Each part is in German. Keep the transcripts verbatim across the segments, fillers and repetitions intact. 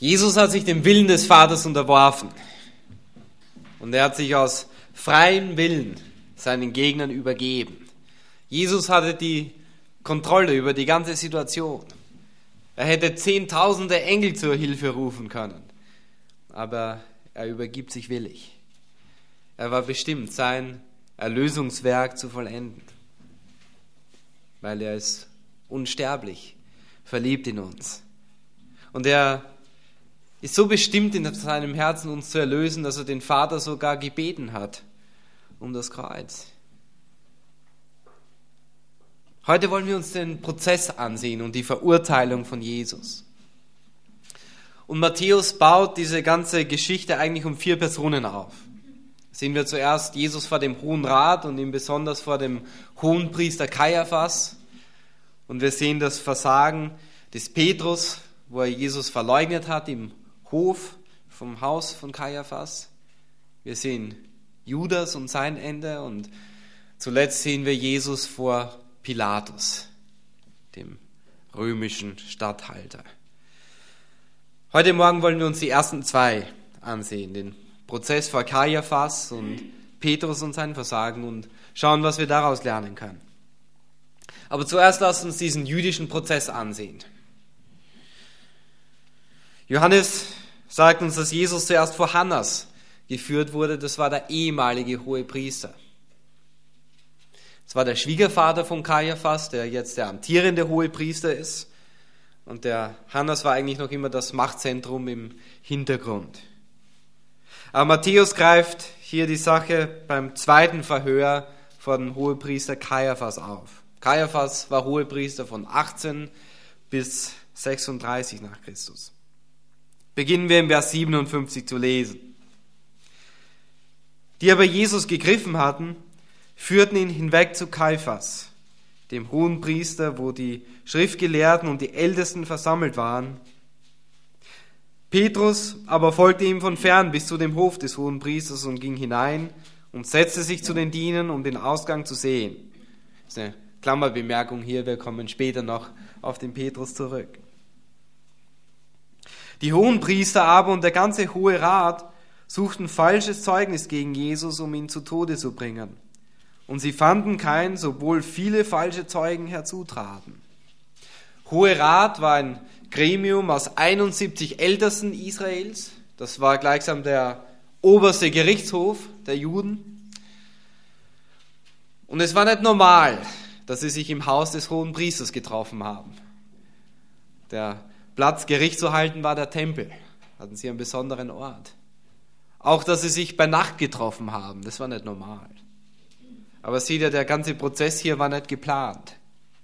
Jesus hat sich dem Willen des Vaters unterworfen und er hat sich aus freiem Willen seinen Gegnern übergeben. Jesus hatte die Kontrolle über die ganze Situation. Er hätte zehntausende Engel zur Hilfe rufen können, aber er übergibt sich willig. Er war bestimmt, sein Erlösungswerk zu vollenden, weil er ist unsterblich, verliebt in uns. Und er ist so bestimmt in seinem Herzen, uns zu erlösen, dass er den Vater sogar gebeten hat um das Kreuz. Heute wollen wir uns den Prozess ansehen und die Verurteilung von Jesus. Und Matthäus baut diese ganze Geschichte eigentlich um vier Personen auf. Sehen wir zuerst Jesus vor dem Hohen Rat und ihm besonders vor dem Hohenpriester Kaiaphas. Und wir sehen das Versagen des Petrus, wo er Jesus verleugnet hat im Hof vom Haus von Kaiaphas. Wir sehen Judas und sein Ende und zuletzt sehen wir Jesus vor Pilatus, dem römischen Statthalter. Heute Morgen wollen wir uns die ersten zwei ansehen, den Prozess vor Kaiaphas und Petrus und sein Versagen und schauen, was wir daraus lernen können. Aber zuerst lasst uns diesen jüdischen Prozess ansehen. Johannes sagt uns, dass Jesus zuerst vor Hannas geführt wurde. Das war der ehemalige Hohepriester. Das war der Schwiegervater von Kaiaphas, der jetzt der amtierende Hohepriester ist. Und der Hannas war eigentlich noch immer das Machtzentrum im Hintergrund. Aber Matthäus greift hier die Sache beim zweiten Verhör vor dem Hohepriester Kaiaphas auf. Kaiaphas war Hohepriester von achtzehn bis sechsunddreißig nach Christus. Beginnen wir im Vers siebenundfünfzig zu lesen. Die aber Jesus gegriffen hatten, führten ihn hinweg zu Kaiaphas, dem Hohenpriester, wo die Schriftgelehrten und die Ältesten versammelt waren. Petrus aber folgte ihm von fern bis zu dem Hof des Hohenpriesters und ging hinein und setzte sich zu den Dienern, um den Ausgang zu sehen. Das ist eine Klammerbemerkung hier, wir kommen später noch auf den Petrus zurück. Die Hohenpriester aber und der ganze Hohe Rat suchten falsches Zeugnis gegen Jesus, um ihn zu Tode zu bringen. Und sie fanden keins, obwohl viele falsche Zeugen herzutraten. Hohe Rat war ein Gremium aus einundsiebzig Ältesten Israels. Das war gleichsam der oberste Gerichtshof der Juden. Und es war nicht normal, dass sie sich im Haus des Hohenpriesters getroffen haben. Der Platz, Gericht zu halten, war der Tempel. Hatten sie einen besonderen Ort. Auch, dass sie sich bei Nacht getroffen haben, das war nicht normal. Aber seht ihr, der ganze Prozess hier war nicht geplant.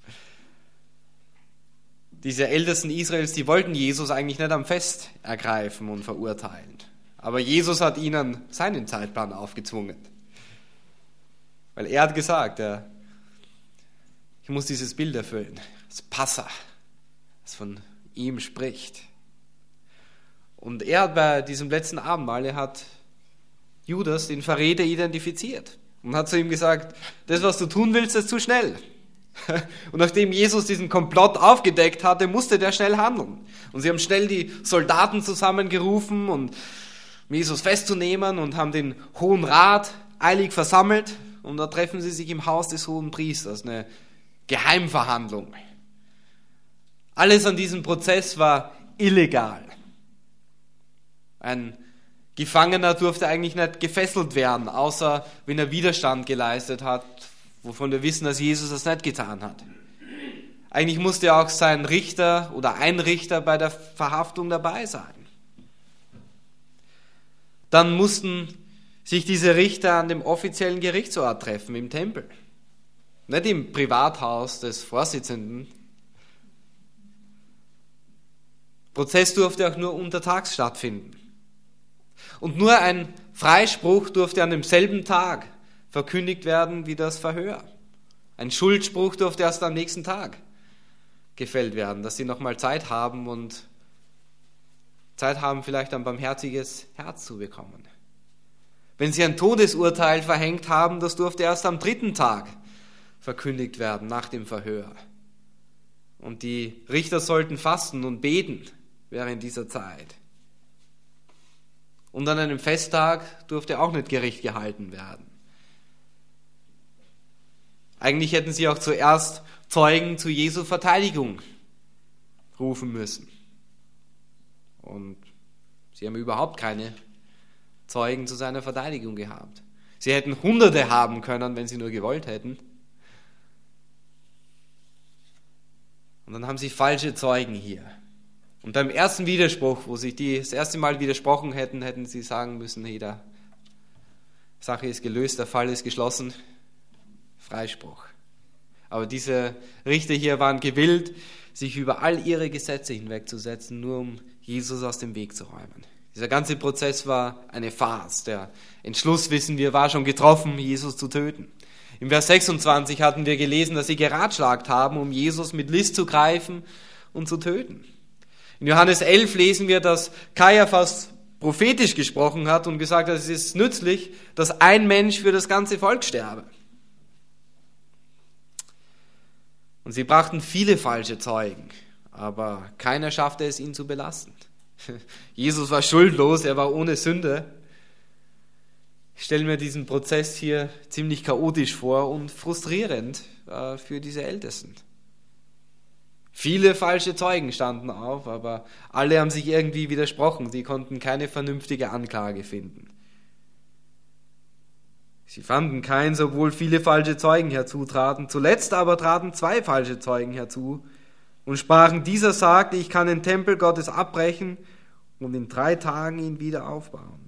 Diese Ältesten Israels, die wollten Jesus eigentlich nicht am Fest ergreifen und verurteilen. Aber Jesus hat ihnen seinen Zeitplan aufgezwungen. Weil er hat gesagt, er, ich muss dieses Bild erfüllen. Das Passa, das von ihm spricht. Und er hat bei diesem letzten Abendmahl, er hat Judas, den Verräter, identifiziert. Und hat zu ihm gesagt, das, was du tun willst, ist zu schnell. Und nachdem Jesus diesen Komplott aufgedeckt hatte, musste der schnell handeln. Und sie haben schnell die Soldaten zusammengerufen, um Jesus festzunehmen und haben den Hohen Rat eilig versammelt. Und da treffen sie sich im Haus des Hohen Priesters, eine Geheimverhandlung. Alles an diesem Prozess war illegal. Ein Gefangener durfte eigentlich nicht gefesselt werden, außer wenn er Widerstand geleistet hat, wovon wir wissen, dass Jesus das nicht getan hat. Eigentlich musste auch sein Richter oder ein Richter bei der Verhaftung dabei sein. Dann mussten sich diese Richter an dem offiziellen Gerichtsort treffen, im Tempel. Nicht im Privathaus des Vorsitzenden. Der Prozess durfte auch nur untertags stattfinden. Und nur ein Freispruch durfte an demselben Tag verkündigt werden wie das Verhör. Ein Schuldspruch durfte erst am nächsten Tag gefällt werden, dass sie nochmal Zeit haben und Zeit haben, vielleicht ein barmherziges Herz zu bekommen. Wenn sie ein Todesurteil verhängt haben, das durfte erst am dritten Tag verkündigt werden, nach dem Verhör. Und die Richter sollten fasten und beten während dieser Zeit. Und an einem Festtag durfte auch nicht Gericht gehalten werden. Eigentlich hätten sie auch zuerst Zeugen zu Jesu Verteidigung rufen müssen. Und sie haben überhaupt keine Zeugen zu seiner Verteidigung gehabt. Sie hätten Hunderte haben können, wenn sie nur gewollt hätten. Und dann haben sie falsche Zeugen hier. Und beim ersten Widerspruch, wo sich die das erste Mal widersprochen hätten, hätten sie sagen müssen, hey, die Sache ist gelöst, der Fall ist geschlossen, Freispruch. Aber diese Richter hier waren gewillt, sich über all ihre Gesetze hinwegzusetzen, nur um Jesus aus dem Weg zu räumen. Dieser ganze Prozess war eine Farce. Der Entschluss, wissen wir, war schon getroffen, Jesus zu töten. Im Vers sechsundzwanzig hatten wir gelesen, dass sie geratschlagt haben, um Jesus mit List zu greifen und zu töten. In Johannes elf lesen wir, dass Kaiaphas prophetisch gesprochen hat und gesagt hat, es ist nützlich, dass ein Mensch für das ganze Volk sterbe. Und sie brachten viele falsche Zeugen, aber keiner schaffte es, ihn zu belasten. Jesus war schuldlos, er war ohne Sünde. Ich stelle mir diesen Prozess hier ziemlich chaotisch vor und frustrierend äh, für diese Ältesten. Viele falsche Zeugen standen auf, aber alle haben sich irgendwie widersprochen. Sie konnten keine vernünftige Anklage finden. Sie fanden keinen, obwohl viele falsche Zeugen herzutraten. Zuletzt aber traten zwei falsche Zeugen herzu und sprachen, dieser sagte, ich kann den Tempel Gottes abbrechen und in drei Tagen ihn wieder aufbauen.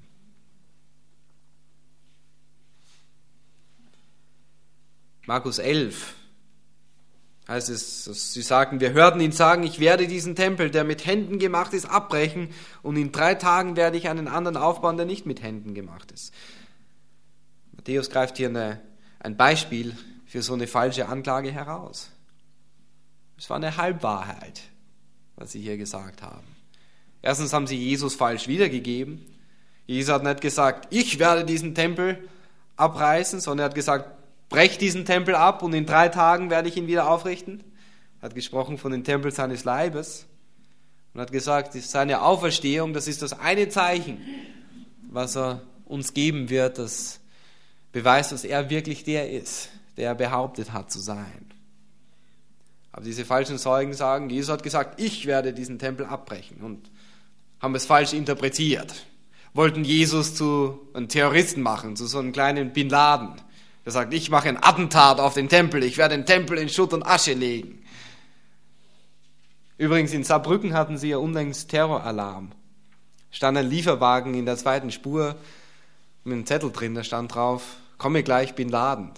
Markus elf heißt es, sie sagten, wir hörten ihn sagen, ich werde diesen Tempel, der mit Händen gemacht ist, abbrechen und in drei Tagen werde ich einen anderen aufbauen, der nicht mit Händen gemacht ist. Matthäus greift hier eine, ein Beispiel für so eine falsche Anklage heraus. Es war eine Halbwahrheit, was sie hier gesagt haben. Erstens haben sie Jesus falsch wiedergegeben. Jesus hat nicht gesagt, ich werde diesen Tempel abreißen, sondern er hat gesagt, brech diesen Tempel ab und in drei Tagen werde ich ihn wieder aufrichten. Er hat gesprochen von dem Tempel seines Leibes und hat gesagt, seine Auferstehung, das ist das eine Zeichen, was er uns geben wird, das beweist, dass er wirklich der ist, der er behauptet hat zu sein. Aber diese falschen Zeugen sagen, Jesus hat gesagt, ich werde diesen Tempel abbrechen und haben es falsch interpretiert. Wollten Jesus zu einem Terroristen machen, zu so einem kleinen Bin Laden. Der sagt, ich mache ein Attentat auf den Tempel, ich werde den Tempel in Schutt und Asche legen. Übrigens in Saarbrücken hatten sie ja unlängst Terroralarm. Stand ein Lieferwagen in der zweiten Spur mit einem Zettel drin, da stand drauf, komme gleich, Bin Laden.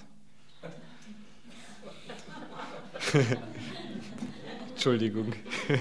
Entschuldigung.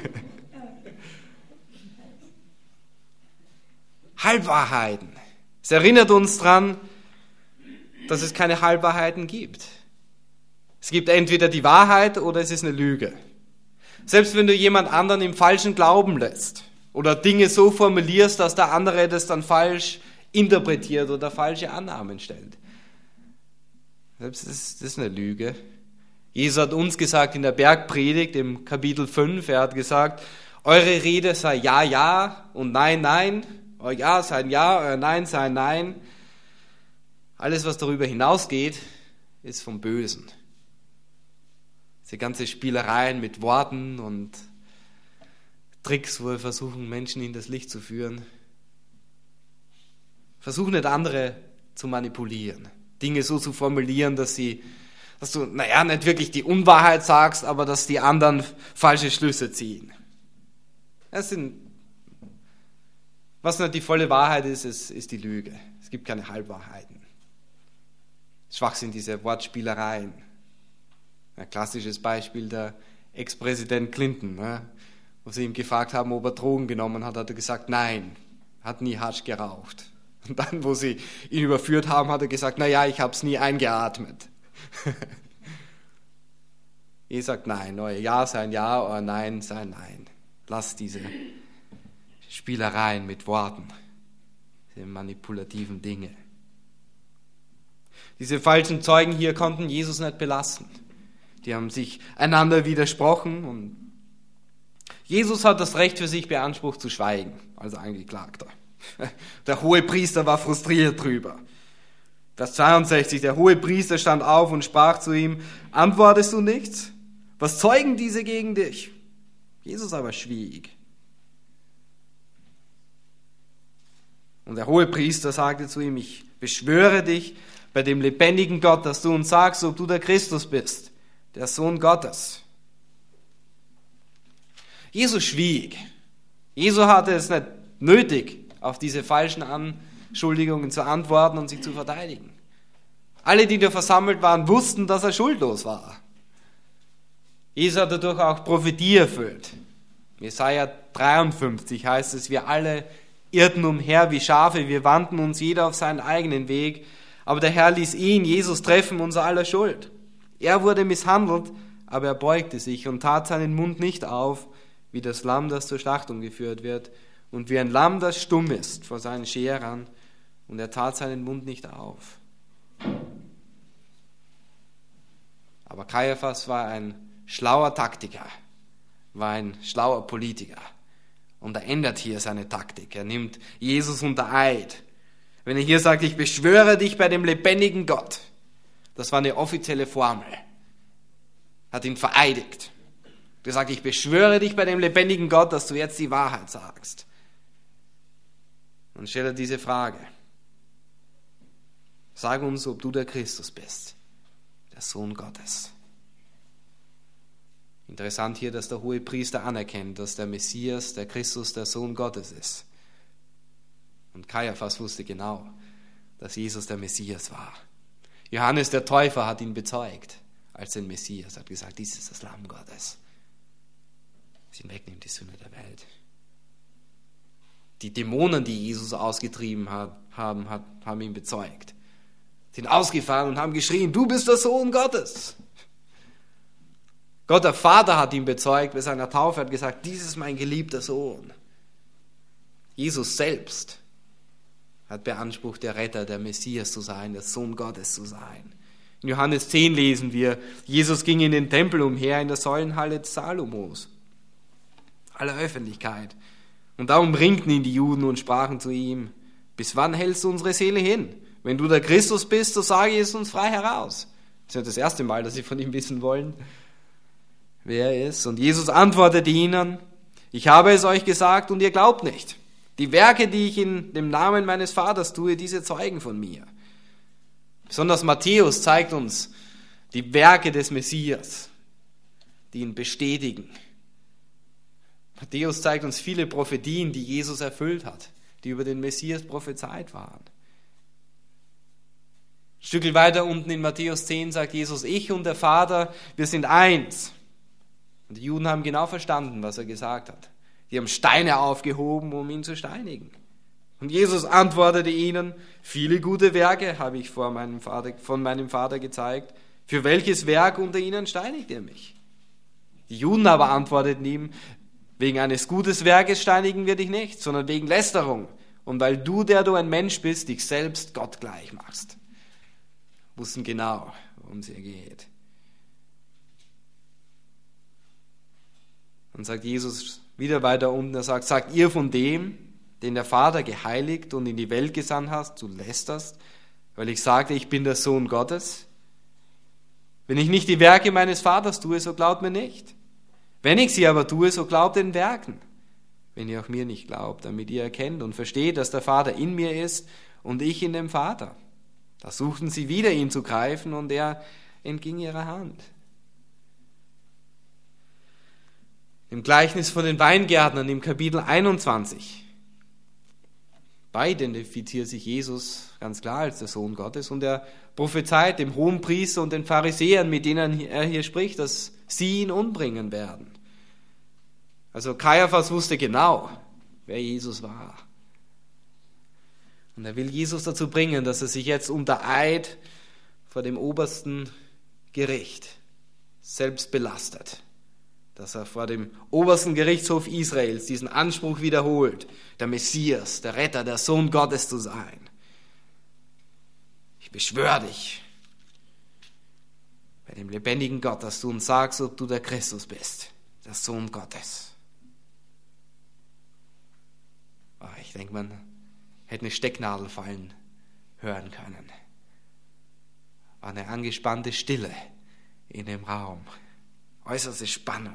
Halbwahrheiten. Es erinnert uns daran, dass es keine Halbwahrheiten gibt. Es gibt entweder die Wahrheit oder es ist eine Lüge. Selbst wenn du jemand anderen im falschen Glauben lässt oder Dinge so formulierst, dass der andere das dann falsch interpretiert oder falsche Annahmen stellt. Selbst das, das ist eine Lüge. Jesus hat uns gesagt in der Bergpredigt im Kapitel fünf, er hat gesagt, eure Rede sei ja, ja und nein, nein. Euer Ja sei ein Ja, euer Nein sei ein Nein. Alles, was darüber hinausgeht, ist vom Bösen. Diese ganze Spielereien mit Worten und Tricks, wo wir versuchen, Menschen in das Licht zu führen. Versuch nicht, andere zu manipulieren. Dinge so zu formulieren, dass sie, dass du, naja, nicht wirklich die Unwahrheit sagst, aber dass die anderen falsche Schlüsse ziehen. Das sind, was nicht die volle Wahrheit ist, ist, ist die Lüge. Es gibt keine Halbwahrheiten. Schwachsinn, diese Wortspielereien. Ein klassisches Beispiel, der Ex-Präsident Clinton, ne? Wo sie ihm gefragt haben, ob er Drogen genommen hat, hat er gesagt, nein, hat nie Hasch geraucht. Und dann, wo sie ihn überführt haben, hat er gesagt, naja, ich habe es nie eingeatmet. Ihr sagt nein, euer Ja sei ein Ja, euer Nein sei ein Nein. Lasst diese Spielereien mit Worten, diese manipulativen Dinge. Diese falschen Zeugen hier konnten Jesus nicht belasten. Die haben sich einander widersprochen und Jesus hat das Recht für sich beansprucht zu schweigen als Angeklagter. Der Hohepriester war frustriert drüber. Vers zweiundsechzig, der Hohepriester stand auf und sprach zu ihm, antwortest du nichts? Was zeugen diese gegen dich? Jesus aber schwieg. Und der Hohepriester sagte zu ihm, ich beschwöre dich bei dem lebendigen Gott, dass du uns sagst, ob du der Christus bist, der Sohn Gottes. Jesus schwieg. Jesus hatte es nicht nötig, auf diese falschen Anschuldigungen zu antworten und sich zu verteidigen. Alle, die da versammelt waren, wussten, dass er schuldlos war. Jesus hat dadurch auch Prophetie erfüllt. Jesaja dreiundfünfzig heißt es, wir alle irrten umher wie Schafe, wir wandten uns jeder auf seinen eigenen Weg, aber der Herr ließ ihn, Jesus, treffen unser aller Schuld. Er wurde misshandelt, aber er beugte sich und tat seinen Mund nicht auf, wie das Lamm, das zur Schlachtung geführt wird, und wie ein Lamm, das stumm ist vor seinen Scherern, und er tat seinen Mund nicht auf. Aber Kaiaphas war ein schlauer Taktiker, war ein schlauer Politiker. Und er ändert hier seine Taktik. Er nimmt Jesus unter Eid. Wenn er hier sagt, ich beschwöre dich bei dem lebendigen Gott, das war eine offizielle Formel. Hat ihn vereidigt. Er sagt, ich beschwöre dich bei dem lebendigen Gott, dass du jetzt die Wahrheit sagst. Dann stellt er diese Frage. Sag uns, ob du der Christus bist, der Sohn Gottes. Interessant hier, dass der Hohepriester anerkennt, dass der Messias, der Christus, der Sohn Gottes ist. Und Kaiaphas wusste genau, dass Jesus der Messias war. Johannes der Täufer hat ihn bezeugt als den Messias, hat gesagt, dies ist das Lamm Gottes, das ihn wegnimmt, die Sünde der Welt. Die Dämonen, die Jesus ausgetrieben hat, haben, hat, haben ihn bezeugt, sind ausgefahren und haben geschrien, du bist der Sohn Gottes. Gott, der Vater, hat ihn bezeugt bei seiner Taufe, hat gesagt, dies ist mein geliebter Sohn. Jesus selbst hat beansprucht, der Retter, der Messias zu sein, der Sohn Gottes zu sein. In Johannes zehn lesen wir, Jesus ging in den Tempel umher in der Säulenhalle des Salomos, aller Öffentlichkeit. Und da umringten ihn die Juden und sprachen zu ihm, bis wann hältst du unsere Seele hin? Wenn du der Christus bist, so sage es uns frei heraus. Das ist ja das erste Mal, dass sie von ihm wissen wollen, wer er ist. Und Jesus antwortete ihnen, ich habe es euch gesagt und ihr glaubt nicht. Die Werke, die ich in dem Namen meines Vaters tue, diese zeugen von mir. Besonders Matthäus zeigt uns die Werke des Messias, die ihn bestätigen. Matthäus zeigt uns viele Prophetien, die Jesus erfüllt hat, die über den Messias prophezeit waren. Ein Stückchen weiter unten in Matthäus zehn sagt Jesus, ich und der Vater, wir sind eins. Und die Juden haben genau verstanden, was er gesagt hat. Die haben Steine aufgehoben, um ihn zu steinigen. Und Jesus antwortete ihnen, viele gute Werke habe ich vor meinem Vater, von meinem Vater gezeigt. Für welches Werk unter ihnen steinigt ihr mich? Die Juden aber antworteten ihm, wegen eines guten Werkes steinigen wir dich nicht, sondern wegen Lästerung. Und weil du, der du ein Mensch bist, dich selbst Gott gleich machst. Wussten genau, worum es hier geht. Dann sagt Jesus wieder weiter unten, er sagt, sagt ihr von dem, den der Vater geheiligt und in die Welt gesandt hast, du lästerst, weil ich sagte, ich bin der Sohn Gottes? Wenn ich nicht die Werke meines Vaters tue, so glaubt mir nicht. Wenn ich sie aber tue, so glaubt den Werken. Wenn ihr auch mir nicht glaubt, damit ihr erkennt und versteht, dass der Vater in mir ist und ich in dem Vater. Da suchten sie wieder, ihn zu greifen, und er entging ihrer Hand. Im Gleichnis von den Weingärtnern im Kapitel einundzwanzig, da identifiziert sich Jesus ganz klar als der Sohn Gottes, und er prophezeit dem Hohenpriester und den Pharisäern, mit denen er hier spricht, dass sie ihn umbringen werden. Also Kaiaphas wusste genau, wer Jesus war. Und er will Jesus dazu bringen, dass er sich jetzt unter Eid vor dem obersten Gericht selbst belastet. Dass er vor dem obersten Gerichtshof Israels diesen Anspruch wiederholt, der Messias, der Retter, der Sohn Gottes zu sein. Ich beschwöre dich bei dem lebendigen Gott, dass du uns sagst, ob du der Christus bist, der Sohn Gottes. Ich denke, man hätte eine Stecknadel fallen hören können. War eine angespannte Stille in dem Raum. Äußerste Spannung.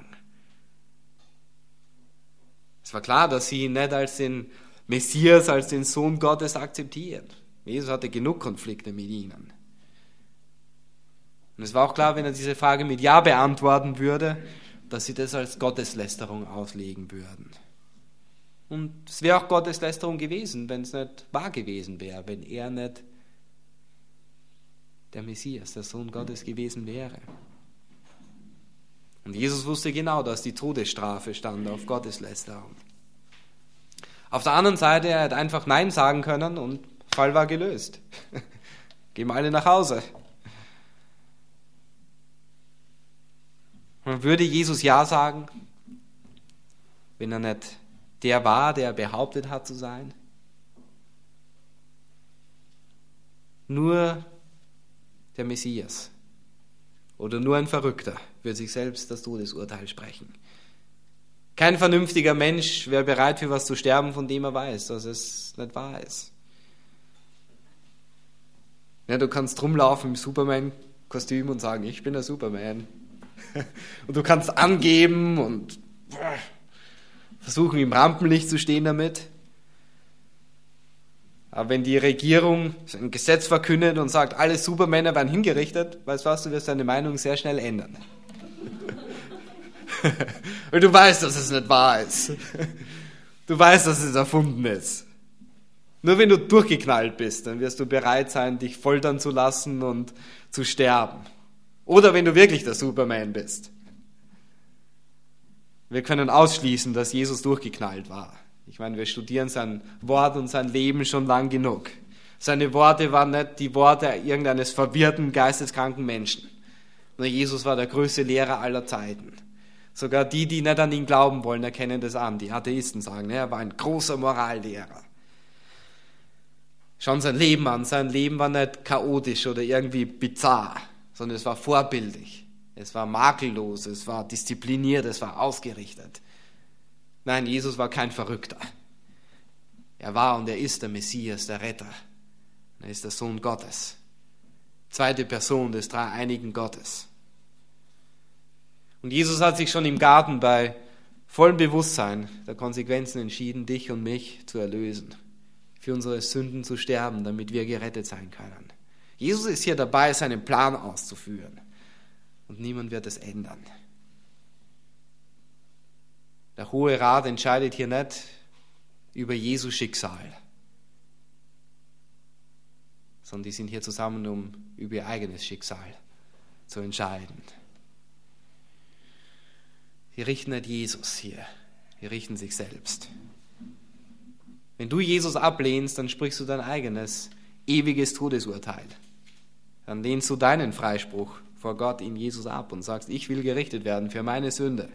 Es war klar, dass sie ihn nicht als den Messias, als den Sohn Gottes akzeptieren. Jesus hatte genug Konflikte mit ihnen. Und es war auch klar, wenn er diese Frage mit Ja beantworten würde, dass sie das als Gotteslästerung auslegen würden. Und es wäre auch Gotteslästerung gewesen, wenn es nicht wahr gewesen wäre, wenn er nicht der Messias, der Sohn Gottes gewesen wäre. Und Jesus wusste genau, dass die Todesstrafe stand auf Gotteslästerung. Auf der anderen Seite, er hätte einfach Nein sagen können und der Fall war gelöst. Gehen wir alle nach Hause. Und würde Jesus Ja sagen, wenn er nicht der war, der behauptet hat zu sein? Nur der Messias oder nur ein Verrückter wird sich selbst das Todesurteil sprechen. Kein vernünftiger Mensch wäre bereit, für was zu sterben, von dem er weiß, dass es nicht wahr ist. Ja, du kannst rumlaufen im Superman-Kostüm und sagen, ich bin der Superman. Und du kannst angeben und versuchen, im Rampenlicht zu stehen damit. Aber wenn die Regierung ein Gesetz verkündet und sagt, alle Supermänner werden hingerichtet, weißt du was, du wirst deine Meinung sehr schnell ändern. Und du weißt, dass es nicht wahr ist. Du weißt, dass es erfunden ist. Nur wenn du durchgeknallt bist, dann wirst du bereit sein, dich foltern zu lassen und zu sterben. Oder wenn du wirklich der Superman bist. Wir können ausschließen, dass Jesus durchgeknallt war. Ich meine, wir studieren sein Wort und sein Leben schon lang genug. Seine Worte waren nicht die Worte irgendeines verwirrten, geisteskranken Menschen. Nur Jesus war der größte Lehrer aller Zeiten. Sogar die, die nicht an ihn glauben wollen, erkennen das an. Die Atheisten sagen, er war ein großer Morallehrer. Schauen sein Leben an. Sein Leben war nicht chaotisch oder irgendwie bizarr, sondern es war vorbildlich. Es war makellos, es war diszipliniert, es war ausgerichtet. Nein, Jesus war kein Verrückter. Er war und er ist der Messias, der Retter. Er ist der Sohn Gottes. Zweite Person des dreieinigen Gottes. Und Jesus hat sich schon im Garten bei vollem Bewusstsein der Konsequenzen entschieden, dich und mich zu erlösen. Für unsere Sünden zu sterben, damit wir gerettet sein können. Jesus ist hier dabei, seinen Plan auszuführen. Und niemand wird es ändern. Der Hohe Rat entscheidet hier nicht über Jesu Schicksal, sondern die sind hier zusammen, um über ihr eigenes Schicksal zu entscheiden. Die richten nicht Jesus hier, die richten sich selbst. Wenn du Jesus ablehnst, dann sprichst du dein eigenes, ewiges Todesurteil. Dann lehnst du deinen Freispruch vor Gott in Jesus ab und sagst, ich will gerichtet werden für meine Sünde.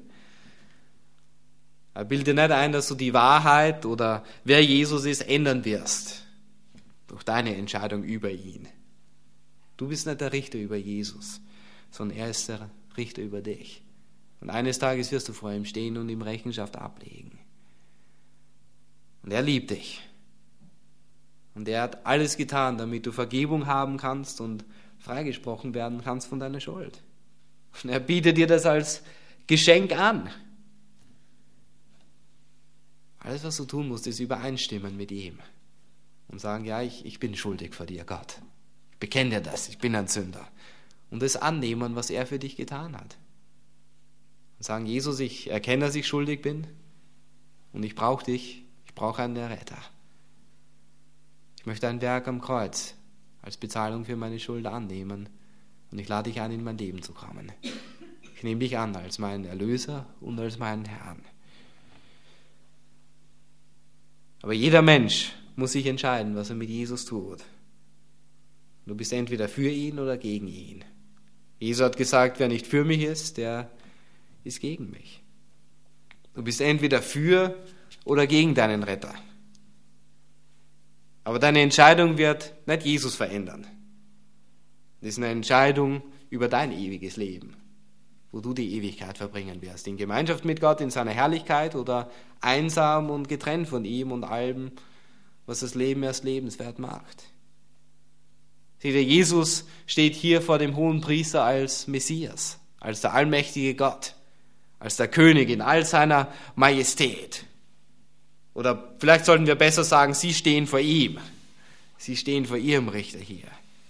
Aber bilde nicht ein, dass du die Wahrheit oder wer Jesus ist, ändern wirst durch deine Entscheidung über ihn. Du bist nicht der Richter über Jesus, sondern er ist der Richter über dich. Und eines Tages wirst du vor ihm stehen und ihm Rechenschaft ablegen. Und er liebt dich. Und er hat alles getan, damit du Vergebung haben kannst und freigesprochen werden kannst von deiner Schuld. Und er bietet dir das als Geschenk an. Alles, was du tun musst, ist übereinstimmen mit ihm. Und sagen, ja, ich, ich bin schuldig vor dir, Gott. Ich bekenne dir das, ich bin ein Sünder. Und das annehmen, was er für dich getan hat. Und sagen, Jesus, ich erkenne, dass ich schuldig bin. Und ich brauche dich, ich brauche einen Retter. Ich möchte ein Werk am Kreuz als Bezahlung für meine Schuld annehmen. Und ich lade dich ein, in mein Leben zu kommen. Ich nehme dich an als meinen Erlöser und als meinen Herrn. Aber jeder Mensch muss sich entscheiden, was er mit Jesus tut. Du bist entweder für ihn oder gegen ihn. Jesus hat gesagt, wer nicht für mich ist, der ist gegen mich. Du bist entweder für oder gegen deinen Retter. Aber deine Entscheidung wird nicht Jesus verändern. Das ist eine Entscheidung über dein ewiges Leben, wo du die Ewigkeit verbringen wirst. In Gemeinschaft mit Gott, in seiner Herrlichkeit oder einsam und getrennt von ihm und allem, was was das Leben erst lebenswert macht. Seht ihr, Jesus steht hier vor dem Hohenpriester als Messias, als der allmächtige Gott, als der König in all seiner Majestät. Oder vielleicht sollten wir besser sagen, sie stehen vor ihm. Sie stehen vor ihrem Richter hier.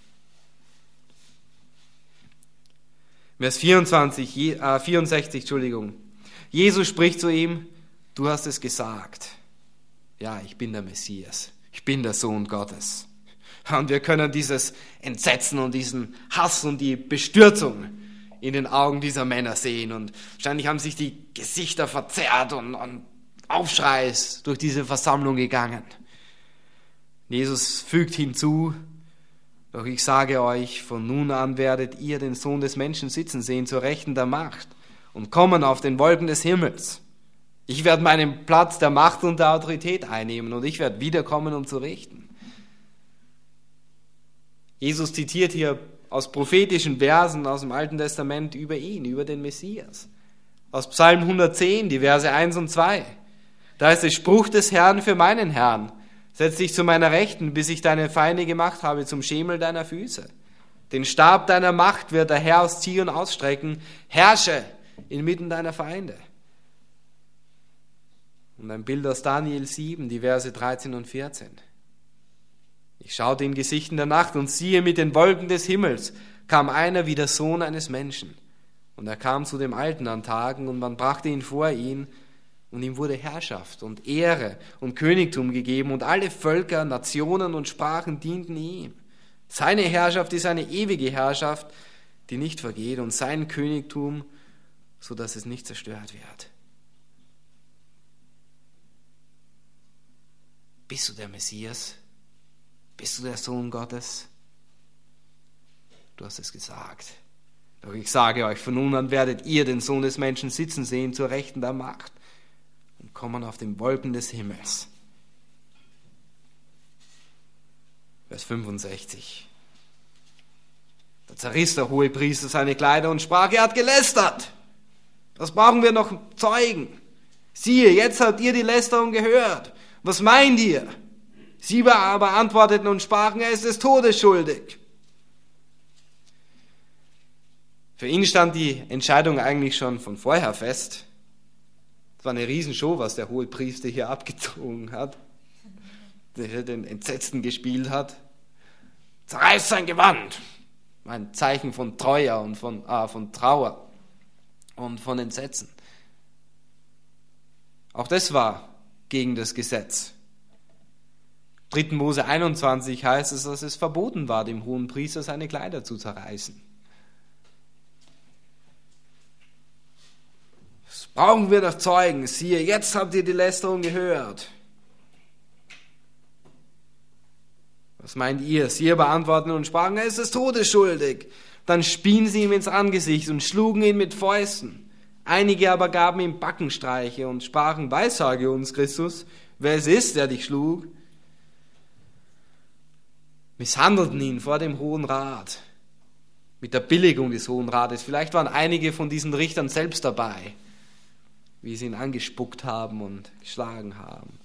Vers vierundzwanzig, äh, vierundsechzig, Entschuldigung. Jesus spricht zu ihm, du hast es gesagt. Ja, ich bin der Messias. Ich bin der Sohn Gottes. Und wir können dieses Entsetzen und diesen Hass und die Bestürzung in den Augen dieser Männer sehen. Und wahrscheinlich haben sich die Gesichter verzerrt und, und Aufschrei ist durch diese Versammlung gegangen. Jesus fügt hinzu, doch ich sage euch, von nun an werdet ihr den Sohn des Menschen sitzen sehen zur Rechten der Macht und kommen auf den Wolken des Himmels. Ich werde meinen Platz der Macht und der Autorität einnehmen und ich werde wiederkommen, um zu richten. Jesus zitiert hier aus prophetischen Versen aus dem Alten Testament über ihn, über den Messias. Aus Psalm hundertzehn, die Verse eins und zwei. Da ist der Spruch des Herrn für meinen Herrn. Setz dich zu meiner Rechten, bis ich deine Feinde gemacht habe zum Schemel deiner Füße. Den Stab deiner Macht wird der Herr aus Zion ausstrecken. Herrsche inmitten deiner Feinde. Und ein Bild aus Daniel sieben, die Verse dreizehn und vierzehn. Ich schaute in Gesichten der Nacht und siehe, mit den Wolken des Himmels kam einer wie der Sohn eines Menschen. Und er kam zu dem Alten an Tagen und man brachte ihn vor ihn und ihm wurde Herrschaft und Ehre und Königtum gegeben und alle Völker, Nationen und Sprachen dienten ihm. Seine Herrschaft ist eine ewige Herrschaft, die nicht vergeht und sein Königtum, so dass es nicht zerstört wird. Bist du der Messias? Bist du der Sohn Gottes? Du hast es gesagt. Doch ich sage euch, von nun an werdet ihr den Sohn des Menschen sitzen sehen zur Rechten der Macht und kommen auf den Wolken des Himmels. Vers fünfundsechzig. Da zerriss der Hohepriester seine Kleider und sprach, er hat gelästert. Was brauchen wir noch Zeugen? Siehe, jetzt habt ihr die Lästerung gehört. Was meint ihr? Sie aber antworteten und sprachen, er ist des Todes schuldig. Für ihn stand die Entscheidung eigentlich schon von vorher fest. Es war eine Riesenshow, was der Hohepriester hier abgezogen hat, der den Entsetzten gespielt hat. Zerreißt sein Gewand. Ein Zeichen von Treue und von, ah, von Trauer und von Entsetzen. Auch das war gegen das Gesetz. dritten Mose einundzwanzig heißt es, dass es verboten war, dem Hohenpriester seine Kleider zu zerreißen. Was brauchen wir noch Zeugen? Siehe, jetzt habt ihr die Lästerung gehört. Was meint ihr? Sie beantworten und sprachen, er ist des Todes schuldig. Dann spien sie ihm ins Angesicht und schlugen ihn mit Fäusten. Einige aber gaben ihm Backenstreiche und sprachen, weissage uns, Christus, wer es ist, der dich schlug. Misshandelten ihn vor dem Hohen Rat, mit der Billigung des Hohen Rates. Vielleicht waren einige von diesen Richtern selbst dabei, wie sie ihn angespuckt haben und geschlagen haben.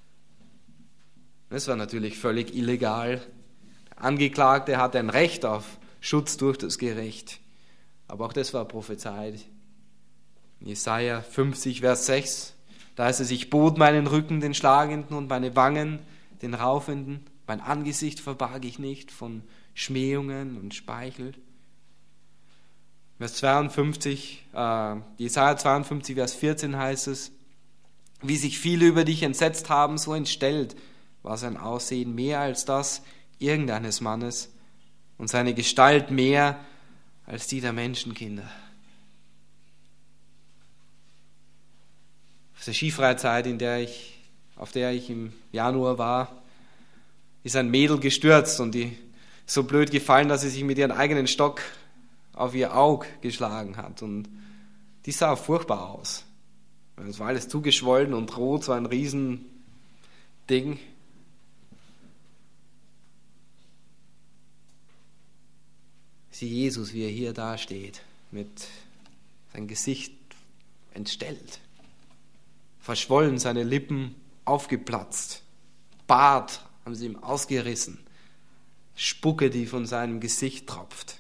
Das war natürlich völlig illegal. Der Angeklagte hatte ein Recht auf Schutz durch das Gericht. Aber auch das war prophezeit. In Jesaja fünfzig, Vers sechs, da heißt es, ich bot meinen Rücken den Schlagenden und meine Wangen den Raufenden. Mein Angesicht verbarg ich nicht von Schmähungen und Speichel. Vers zweiundfünfzig, äh, Jesaja zweiundfünfzig, Vers vierzehn heißt es, wie sich viele über dich entsetzt haben, so entstellt war sein Aussehen mehr als das irgendeines Mannes und seine Gestalt mehr als die der Menschenkinder. Auf der Skifreizeit, in der ich, auf der ich im Januar war, ist ein Mädel gestürzt und die ist so blöd gefallen, dass sie sich mit ihrem eigenen Stock auf ihr Auge geschlagen hat. Und die sah furchtbar aus. Es war alles zugeschwollen und rot, so ein Riesending. Sieh Jesus, wie er hier dasteht, mit seinem Gesicht entstellt, verschwollen, seine Lippen aufgeplatzt, Bart haben sie ihm ausgerissen. Spucke, die von seinem Gesicht tropft.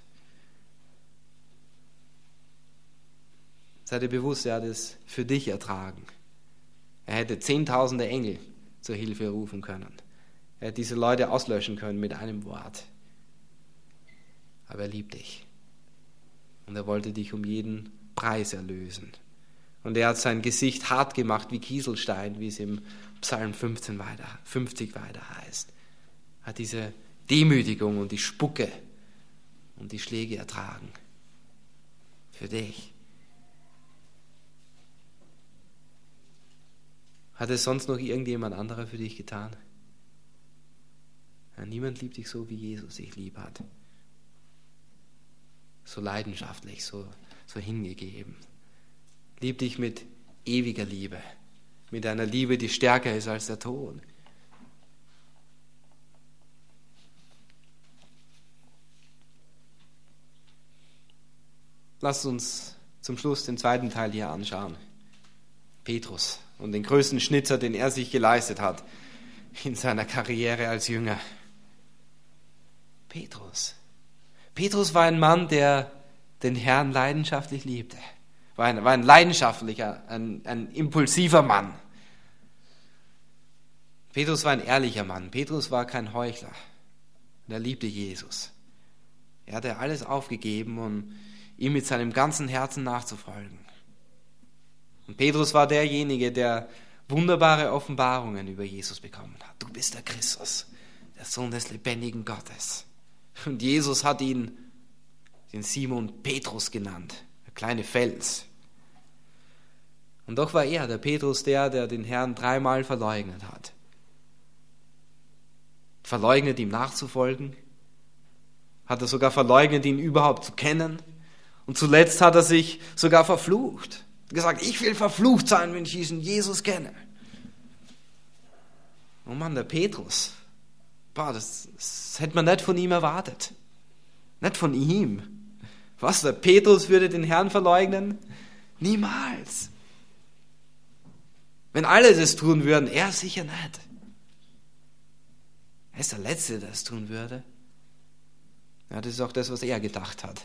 Sei dir bewusst, er hat es für dich ertragen. Er hätte zehntausende Engel zur Hilfe rufen können. Er hätte diese Leute auslöschen können mit einem Wort. Aber er liebt dich. Und er wollte dich um jeden Preis erlösen. Und er hat sein Gesicht hart gemacht wie Kieselstein, wie es im Psalm fünfzehn weiter, fünfzig weiter heißt. Er hat diese Demütigung und die Spucke und die Schläge ertragen. Für dich. Hat es sonst noch irgendjemand anderer für dich getan? Ja, niemand liebt dich so, wie Jesus dich lieb hat. So leidenschaftlich, so, so hingegeben. Liebt dich mit ewiger Liebe, mit einer Liebe, die stärker ist als der Tod. Lasst uns zum Schluss den zweiten Teil hier anschauen. Petrus und den größten Schnitzer, den er sich geleistet hat in seiner Karriere als Jünger. Petrus. Petrus war ein Mann, der den Herrn leidenschaftlich liebte. War ein, war ein leidenschaftlicher, ein, ein impulsiver Mann. Petrus war ein ehrlicher Mann. Petrus war kein Heuchler. Und er liebte Jesus. Er hatte alles aufgegeben, um ihm mit seinem ganzen Herzen nachzufolgen. Und Petrus war derjenige, der wunderbare Offenbarungen über Jesus bekommen hat. Du bist der Christus, der Sohn des lebendigen Gottes. Und Jesus hat ihn den Simon Petrus genannt, der kleine Fels. Und doch war er, der Petrus, der, der den Herrn dreimal verleugnet hat. Verleugnet, ihm nachzufolgen, hat er sogar verleugnet, ihn überhaupt zu kennen. Und zuletzt hat er sich sogar verflucht. Gesagt, ich will verflucht sein, wenn ich diesen Jesus kenne. Oh Mann, der Petrus, boah, das, das hätte man nicht von ihm erwartet. Nicht von ihm. Was, der Petrus würde den Herrn verleugnen? Niemals. Wenn alle das tun würden, er sicher nicht. Er ist der Letzte, der das tun würde. Ja, das ist auch das, was er gedacht hat.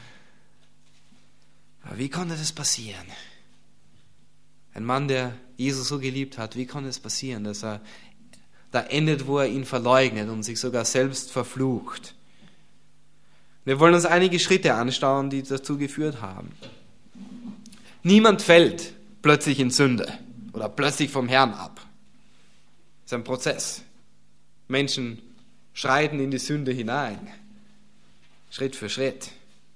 Aber wie konnte das passieren? Ein Mann, der Jesus so geliebt hat, wie konnte es passieren, dass er da endet, wo er ihn verleugnet und sich sogar selbst verflucht? Wir wollen uns einige Schritte anschauen, die dazu geführt haben. Niemand fällt plötzlich in Sünde oder plötzlich vom Herrn ab. Das ist ein Prozess. Menschen schreiten in die Sünde hinein, Schritt für Schritt.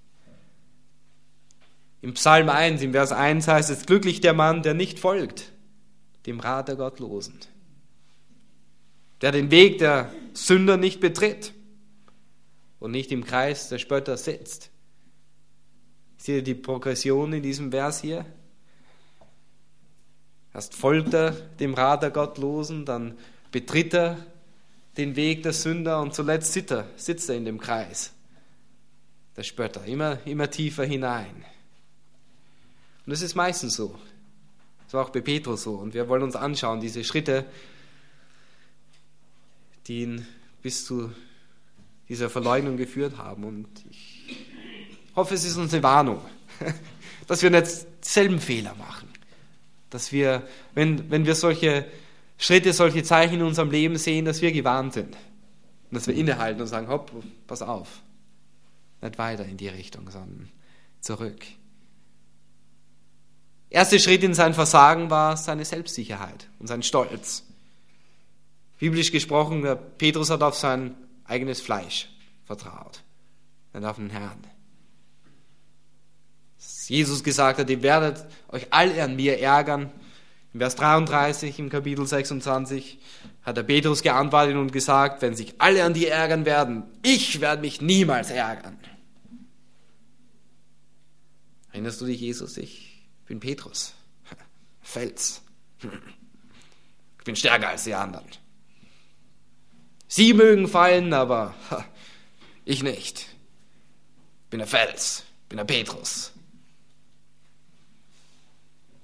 Im Psalm eins, im Vers eins heißt es, glücklich der Mann, der nicht folgt dem Rat der Gottlosen, der den Weg der Sünder nicht betritt und nicht im Kreis der Spötter sitzt. Seht ihr die Progression in diesem Vers hier? Erst folgt er dem Rat der Gottlosen, dann betritt er den Weg der Sünder und zuletzt sitzt er, sitzt er in dem Kreis der Spötter, immer, immer tiefer hinein. Und das ist meistens so. Das war auch bei Petrus so. Und wir wollen uns anschauen, diese Schritte, die ihn bis zu dieser Verleugnung geführt haben. Und ich hoffe, es ist uns eine Warnung, dass wir nicht dieselben Fehler machen. Dass wir, wenn, wenn wir solche Schritte, solche Zeichen in unserem Leben sehen, dass wir gewarnt sind. Und dass wir innehalten und sagen, hopp, pass auf. Nicht weiter in die Richtung, sondern zurück. Erster Schritt in sein Versagen war seine Selbstsicherheit und sein Stolz. Biblisch gesprochen, der Petrus hat auf sein eigenes Fleisch vertraut, nicht auf den Herrn. Dass Jesus gesagt hat, ihr werdet euch alle an mir ärgern. Im Vers dreiunddreißig im Kapitel sechsundzwanzig hat der Petrus geantwortet und gesagt, wenn sich alle an dir ärgern werden, ich werde mich niemals ärgern. Erinnerst du dich, Jesus? Ich Ich bin Petrus, Fels. Ich bin stärker als die anderen. Sie mögen fallen, aber ich nicht. Ich bin der Fels, ich bin der Petrus.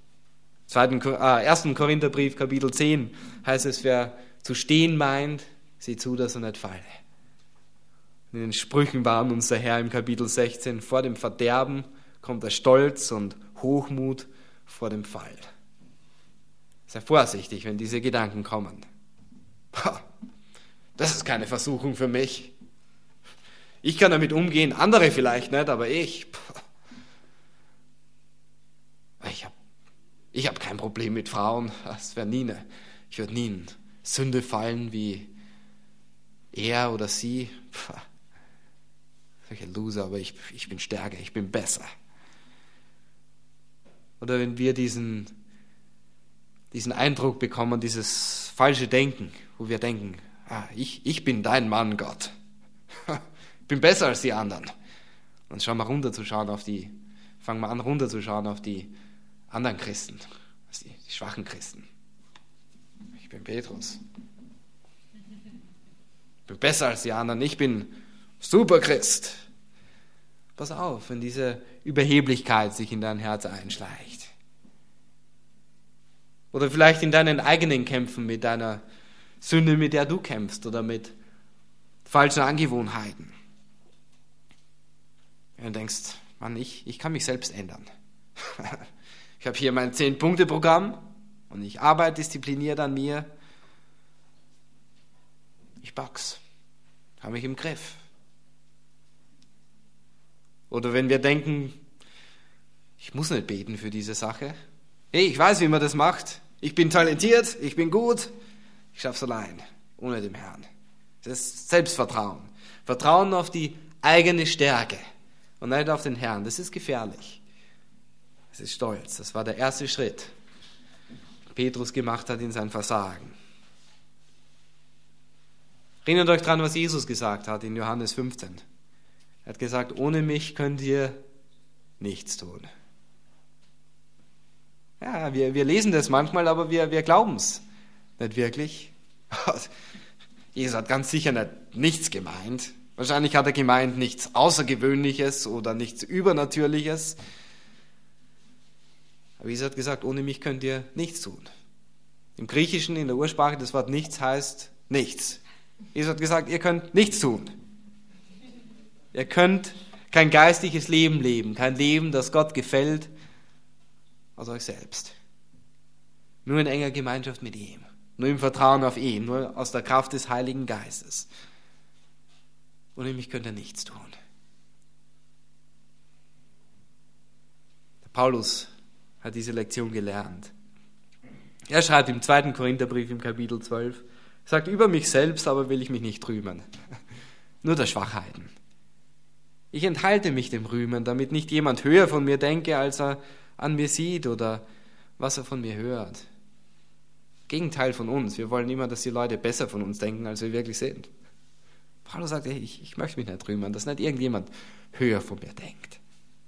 Im ersten Korintherbrief, Kapitel zehn, heißt es, wer zu stehen meint, sieh zu, dass er nicht falle. In den Sprüchen warnt uns der Herr im Kapitel sechzehn, vor dem Verderben kommt der Stolz und Hochmut vor dem Fall. Sei vorsichtig, wenn diese Gedanken kommen. Das ist keine Versuchung für mich. Ich kann damit umgehen, andere vielleicht nicht, aber ich. Ich habe ich hab kein Problem mit Frauen. Das wäre nie eine, ich würde nie in Sünde fallen wie er oder sie. Solche Loser, aber ich, ich bin stärker, ich bin besser. Oder wenn wir diesen, diesen Eindruck bekommen, dieses falsche Denken, wo wir denken, ah, ich, ich bin dein Mann, Gott. Ich bin besser als die anderen. Dann schauen wir runterzuschauen auf die, fangen wir an runterzuschauen auf die anderen Christen, die, die schwachen Christen. Ich bin Petrus. Ich bin besser als die anderen. Ich bin Superchrist. Pass auf, wenn diese Überheblichkeit sich in dein Herz einschleicht. Oder vielleicht in deinen eigenen Kämpfen mit deiner Sünde, mit der du kämpfst, oder mit falschen Angewohnheiten. Wenn du denkst, Mann, ich, ich kann mich selbst ändern. Ich habe hier mein zehn-Punkte-Programm und ich arbeite diszipliniert an mir. Ich pack's. Habe mich im Griff. Oder wenn wir denken, ich muss nicht beten für diese Sache. Hey, ich weiß, wie man das macht. Ich bin talentiert, ich bin gut. Ich schaff's allein, ohne den Herrn. Das ist Selbstvertrauen. Vertrauen auf die eigene Stärke und nicht auf den Herrn. Das ist gefährlich. Das ist Stolz. Das war der erste Schritt, den Petrus gemacht hat in sein Versagen. Erinnert euch dran, was Jesus gesagt hat in Johannes fünfzehn. Er hat gesagt, ohne mich könnt ihr nichts tun. Ja, wir, wir lesen das manchmal, aber wir, wir glauben es nicht wirklich. Jesus hat ganz sicher nicht nichts gemeint. Wahrscheinlich hat er gemeint nichts Außergewöhnliches oder nichts Übernatürliches. Aber Jesus hat gesagt, ohne mich könnt ihr nichts tun. Im Griechischen, in der Ursprache, das Wort nichts heißt nichts. Jesus hat gesagt, ihr könnt nichts tun. Ihr könnt kein geistliches Leben leben, kein Leben, das Gott gefällt, aus euch selbst. Nur in enger Gemeinschaft mit ihm, nur im Vertrauen auf ihn, nur aus der Kraft des Heiligen Geistes. Ohne mich könnt ihr nichts tun. Der Paulus hat diese Lektion gelernt. Er schreibt im zweiten Korintherbrief im Kapitel zwölf, sagt, über mich selbst aber will ich mich nicht rühmen, nur der Schwachheiten. Ich enthalte mich dem Rühmen, damit nicht jemand höher von mir denke, als er an mir sieht oder was er von mir hört. Gegenteil von uns. Wir wollen immer, dass die Leute besser von uns denken, als wir wirklich sind. Paulus sagt, ich, ich möchte mich nicht rühmen, dass nicht irgendjemand höher von mir denkt.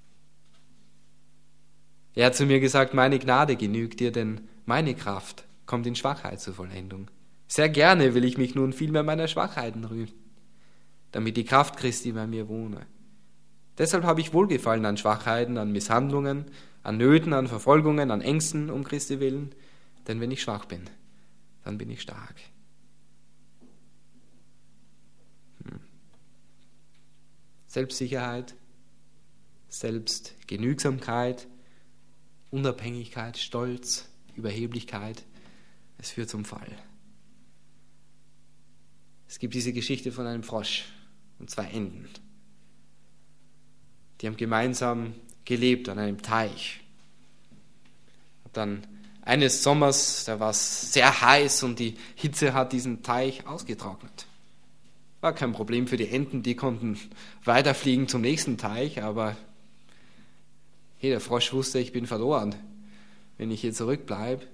Er hat zu mir gesagt, meine Gnade genügt dir, denn meine Kraft kommt in Schwachheit zur Vollendung. Sehr gerne will ich mich nun vielmehr meiner Schwachheiten rühmen, damit die Kraft Christi bei mir wohne. Deshalb habe ich Wohlgefallen an Schwachheiten, an Misshandlungen, an Nöten, an Verfolgungen, an Ängsten um Christi willen, denn wenn ich schwach bin, dann bin ich stark. Hm. Selbstsicherheit, Selbstgenügsamkeit, Unabhängigkeit, Stolz, Überheblichkeit, es führt zum Fall. Es gibt diese Geschichte von einem Frosch und zwei Enten. Die haben gemeinsam gelebt an einem Teich. Und dann eines Sommers, da war es sehr heiß und die Hitze hat diesen Teich ausgetrocknet. War kein Problem für die Enten, die konnten weiterfliegen zum nächsten Teich, aber hey, der Frosch wusste, ich bin verloren, wenn ich hier zurückbleibe.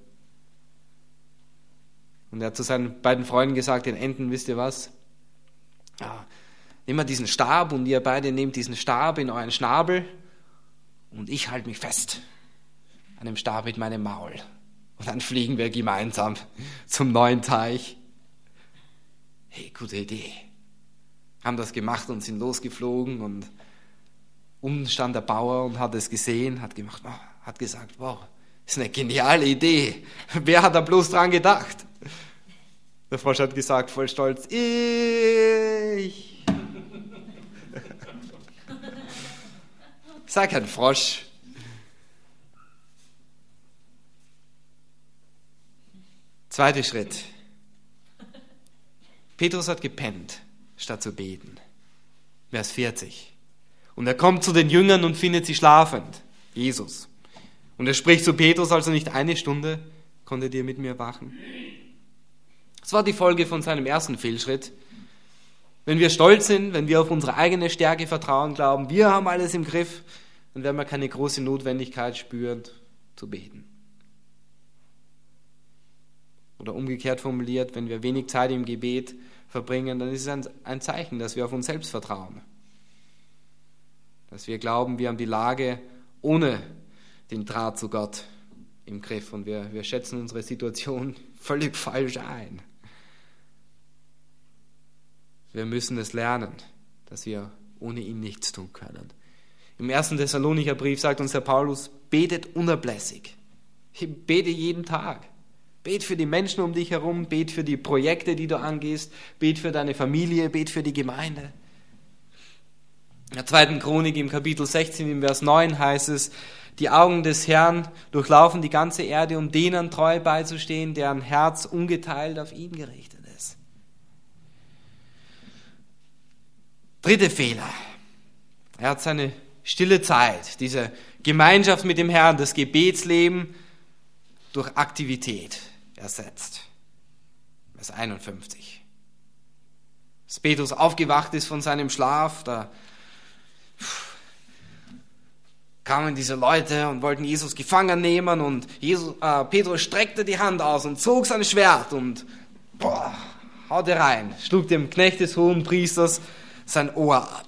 Und er hat zu seinen beiden Freunden gesagt, den Enten, wisst ihr was? Ja, nehmt mal diesen Stab und ihr beide nehmt diesen Stab in euren Schnabel und ich halte mich fest an dem Stab mit meinem Maul. Und dann fliegen wir gemeinsam zum neuen Teich. Hey, gute Idee. Haben das gemacht und sind losgeflogen und unten stand der Bauer und hat es gesehen, hat gemacht, oh, hat gesagt, wow, das ist eine geniale Idee. Wer hat da bloß dran gedacht? Der Frosch hat gesagt, voll stolz, ich. Sei kein Frosch. Zweiter Schritt. Petrus hat gepennt, statt zu beten. Vers vierzig. Und er kommt zu den Jüngern und findet sie schlafend. Jesus. Und er spricht zu Petrus, also nicht eine Stunde konntet ihr mit mir wachen. Das war die Folge von seinem ersten Fehlschritt. Wenn wir stolz sind, wenn wir auf unsere eigene Stärke vertrauen, glauben, wir haben alles im Griff, dann werden wir keine große Notwendigkeit spüren, zu beten. Oder umgekehrt formuliert, wenn wir wenig Zeit im Gebet verbringen, dann ist es ein, ein Zeichen, dass wir auf uns selbst vertrauen. Dass wir glauben, wir haben die Lage ohne den Draht zu Gott im Griff und wir, wir schätzen unsere Situation völlig falsch ein. Wir müssen es lernen, dass wir ohne ihn nichts tun können. Im ersten Thessalonicher Brief sagt uns der Paulus, betet unablässig. Bete jeden Tag. Bet für die Menschen um dich herum, bet für die Projekte, die du angehst, bet für deine Familie, bet für die Gemeinde. In der zweiten Chronik im Kapitel sechzehn, im Vers neun heißt es, die Augen des Herrn durchlaufen die ganze Erde, um denen treu beizustehen, deren Herz ungeteilt auf ihn gerichtet ist. Dritter Fehler. Er hat seine stille Zeit, diese Gemeinschaft mit dem Herrn, das Gebetsleben durch Aktivität ersetzt. Vers einundfünfzig. Als Petrus aufgewacht ist von seinem Schlaf, da kamen diese Leute und wollten Jesus gefangen nehmen und Jesus, äh, Petrus streckte die Hand aus und zog sein Schwert und boah, haute rein, schlug dem Knecht des Hohenpriesters sein Ohr ab.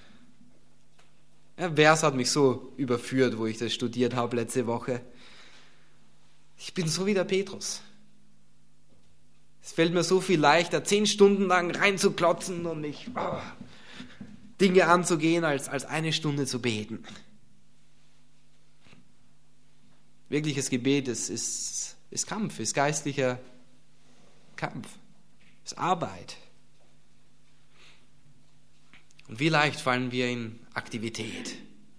Der Vers hat mich so überführt, wo ich das studiert habe letzte Woche. Ich bin so wie der Petrus. Es fällt mir so viel leichter, zehn Stunden lang reinzuklotzen und mich oh, Dinge anzugehen, als, als eine Stunde zu beten. Wirkliches Gebet ist, ist, ist Kampf, ist geistlicher Kampf, ist Arbeit. Und wie leicht fallen wir in Aktivität.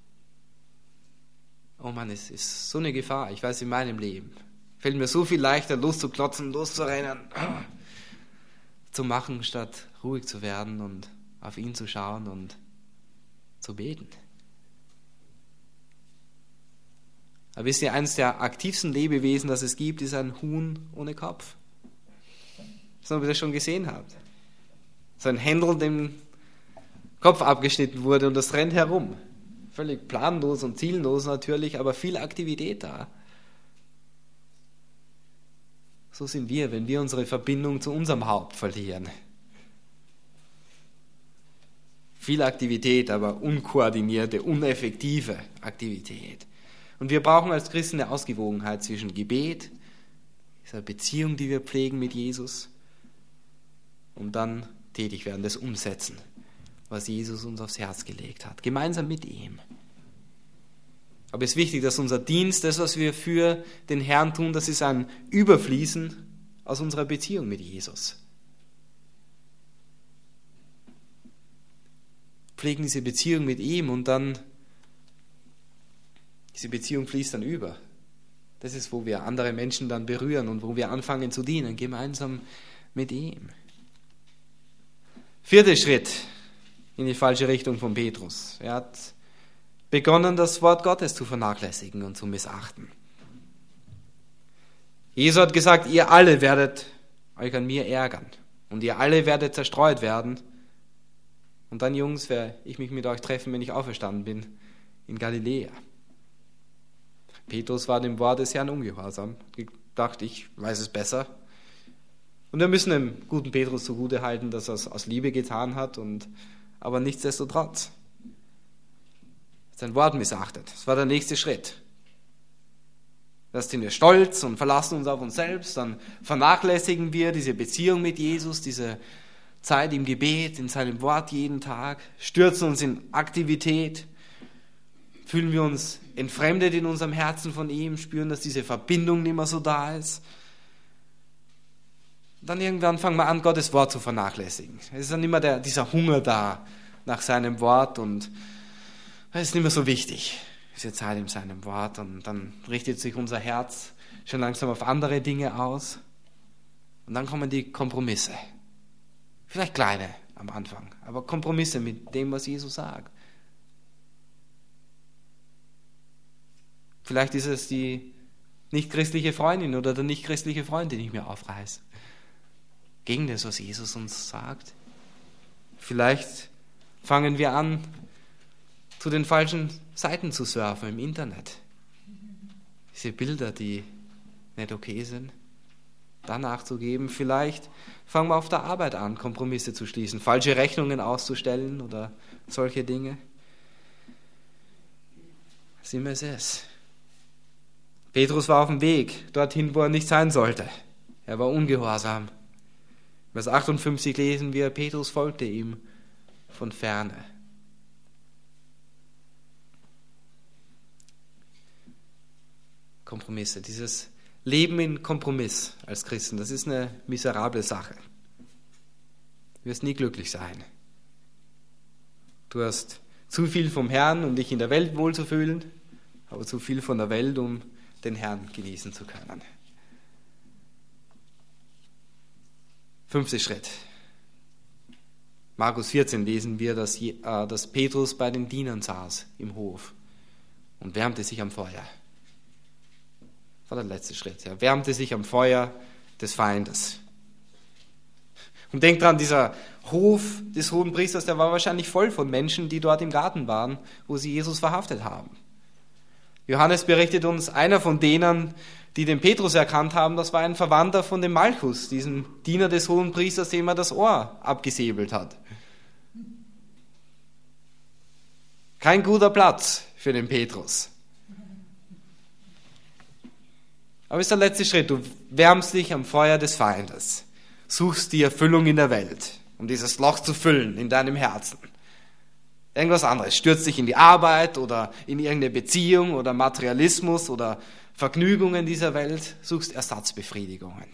Oh Mann, es ist so eine Gefahr, ich weiß in meinem Leben. Fällt mir so viel leichter, loszuklotzen, loszurennen, zu machen, statt ruhig zu werden und auf ihn zu schauen und zu beten. Aber wisst ihr, eines der aktivsten Lebewesen, das es gibt, ist ein Huhn ohne Kopf. Das ob ihr das schon gesehen habt. So ein Händel, dem Kopf abgeschnitten wurde und das rennt herum. Völlig planlos und ziellos natürlich, aber viel Aktivität da. So sind wir, wenn wir unsere Verbindung zu unserem Haupt verlieren. Viel Aktivität, aber unkoordinierte, uneffektive Aktivität. Und wir brauchen als Christen eine Ausgewogenheit zwischen Gebet, dieser Beziehung, die wir pflegen mit Jesus, und dann tätig werden, das Umsetzen, was Jesus uns aufs Herz gelegt hat, gemeinsam mit ihm. Aber es ist wichtig, dass unser Dienst, das, was wir für den Herrn tun, das ist ein Überfließen aus unserer Beziehung mit Jesus. Pflegen diese Beziehung mit ihm und dann, diese Beziehung fließt dann über. Das ist, wo wir andere Menschen dann berühren und wo wir anfangen zu dienen, gemeinsam mit ihm. Vierter Schritt in die falsche Richtung von Petrus. Er hat begonnen, das Wort Gottes zu vernachlässigen und zu missachten. Jesus hat gesagt, ihr alle werdet euch an mir ärgern und ihr alle werdet zerstreut werden. Und dann, Jungs, werde ich mich mit euch treffen, wenn ich auferstanden bin, in Galiläa. Petrus war dem Wort des Herrn ungehorsam. Ich dachte, ich weiß es besser. Und wir müssen dem guten Petrus zugutehalten, dass er es aus Liebe getan hat, und, aber nichtsdestotrotz. Sein Wort missachtet. Das war der nächste Schritt. Erst sind wir stolz und verlassen uns auf uns selbst, dann vernachlässigen wir diese Beziehung mit Jesus, diese Zeit im Gebet, in seinem Wort jeden Tag, stürzen uns in Aktivität, fühlen wir uns entfremdet in unserem Herzen von ihm, spüren, dass diese Verbindung nicht mehr so da ist. dann irgendwann fangen wir an, Gottes Wort zu vernachlässigen. Es ist dann immer der, dieser Hunger da nach seinem Wort und es ist nicht mehr so wichtig, diese Zeit in seinem Wort. Und dann richtet sich unser Herz schon langsam auf andere Dinge aus. Und dann kommen die Kompromisse. Vielleicht kleine am Anfang, aber Kompromisse mit dem, was Jesus sagt. Vielleicht ist es die nicht-christliche Freundin oder der nicht-christliche Freund, den ich mir aufreiße. Gegen das, was Jesus uns sagt. Vielleicht fangen wir an, zu den falschen Seiten zu surfen im Internet. Diese Bilder, die nicht okay sind, danach zu geben. Vielleicht fangen wir auf der Arbeit an, Kompromisse zu schließen, falsche Rechnungen auszustellen oder solche Dinge. Sieh es es. Petrus war auf dem Weg, dorthin, wo er nicht sein sollte. Er war ungehorsam. Vers achtundfünfzig lesen wir, Petrus folgte ihm von ferne. Kompromisse, dieses Leben in Kompromiss als Christen, das ist eine miserable Sache. Du wirst nie glücklich sein. Du hast zu viel vom Herrn, um dich in der Welt wohlzufühlen, aber zu viel von der Welt, um den Herrn genießen zu können. Fünfter Schritt. Markus vierzehn lesen wir, dass, äh, dass Petrus bei den Dienern saß im Hof und wärmte sich am Feuer. Das war der letzte Schritt. Er wärmte sich am Feuer des Feindes. Und denkt dran, dieser Hof des Hohenpriesters, der war wahrscheinlich voll von Menschen, die dort im Garten waren, wo sie Jesus verhaftet haben. Johannes berichtet uns, einer von denen, die den Petrus erkannt haben, das war ein Verwandter von dem Malchus, diesem Diener des Hohenpriesters, dem er das Ohr abgesäbelt hat. Kein guter Platz für den Petrus. Aber es ist der letzte Schritt. Du wärmst dich am Feuer des Feindes, suchst die Erfüllung in der Welt, um dieses Loch zu füllen in deinem Herzen. Irgendwas anderes. Stürzt dich in die Arbeit oder in irgendeine Beziehung oder Materialismus oder Vergnügungen dieser Welt, suchst Ersatzbefriedigungen.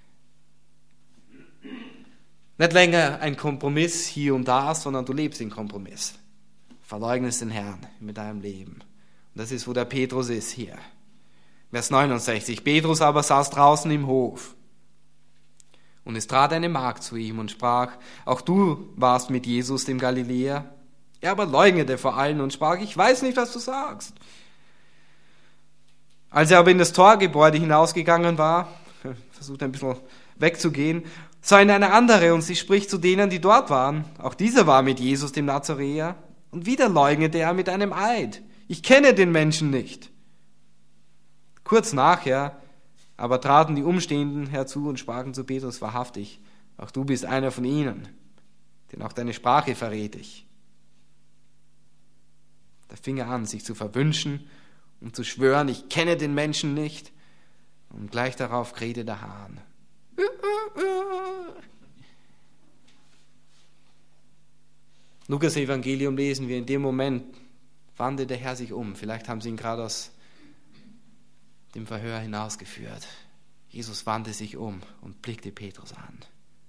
Nicht länger ein Kompromiss hier und da, sondern du lebst in Kompromiss. Verleugnest den Herrn mit deinem Leben. Und das ist, wo der Petrus ist hier. Vers neunundsechzig. Petrus aber saß draußen im Hof. Und es trat eine Magd zu ihm und sprach, auch du warst mit Jesus, dem Galiläer. Er aber leugnete vor allen und sprach, ich weiß nicht, was du sagst. Als er aber in das Torgebäude hinausgegangen war, versucht ein bisschen wegzugehen, sah ihn eine andere und sie spricht zu denen, die dort waren. Auch dieser war mit Jesus, dem Nazaräer. Und wieder leugnete er mit einem Eid. Ich kenne den Menschen nicht. Kurz nachher aber traten die Umstehenden herzu und sprachen zu Petrus, wahrhaftig, auch du bist einer von ihnen, denn auch deine Sprache verrät dich. Da fing er an, sich zu verwünschen und zu schwören, ich kenne den Menschen nicht. Und gleich darauf krähte der Hahn. Lukas Evangelium lesen wir, in dem Moment wandte der Herr sich um. Vielleicht haben sie ihn gerade aus dem Verhör hinausgeführt. Jesus wandte sich um und blickte Petrus an.